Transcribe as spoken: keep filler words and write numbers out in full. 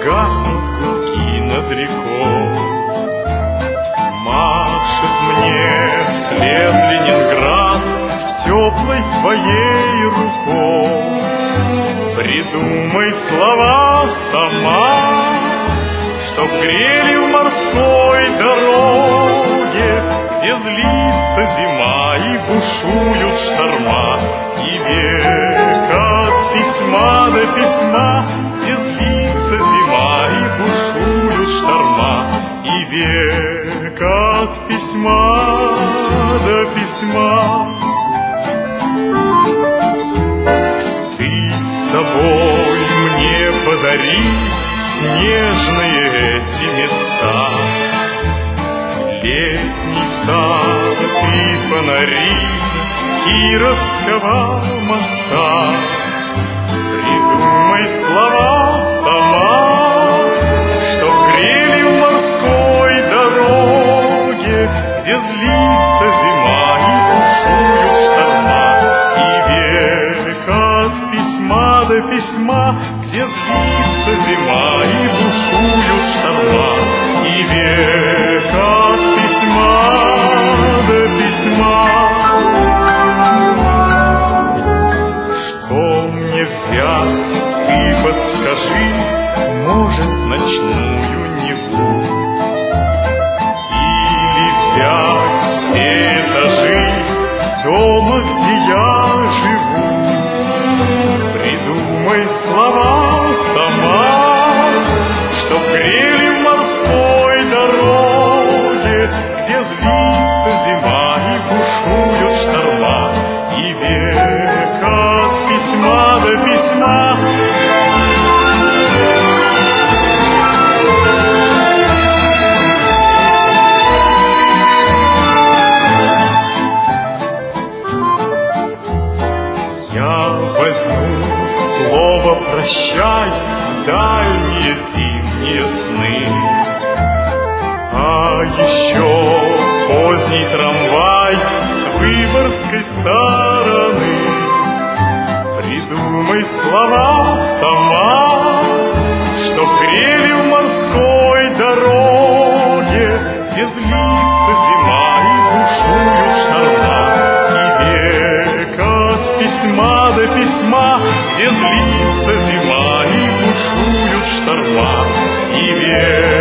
гаснут гудки над рекой. Машет мне вслед Ленинград теплой твоей рукой. Придумай слова сама, чтоб грели в морской дороге, где злится зима и бушуют шторма, и век от письма до письма, где злится зима и бушуют шторма, и век от письма до письма. Ты с собой мне подари нежные эти места, летний сад и фонари Кировского моста. Придумай слова сама, чтоб грели в морской дороге, где злится зима и бушуют шторма, и век от письма до письма, где злится зима и бушуют шторма, и век от письма до письма. Что мне взять, ты подскажи, может, ночную Неву, или взять все этажи дома, где я живу. Придумай слова сама, чтоб грели в морской дороге, где злится зима и бушуют шторма, и век от письма до письма. Я возьму слово прощай, дальние зимние сны, а еще поздний трамвай с Выборгской стороны. Придумай слова сама, чтоб грели в морской дороге, где злится зима и бушуют шторма, и век от письма до письма, где злится зима и бушуют шторма, и век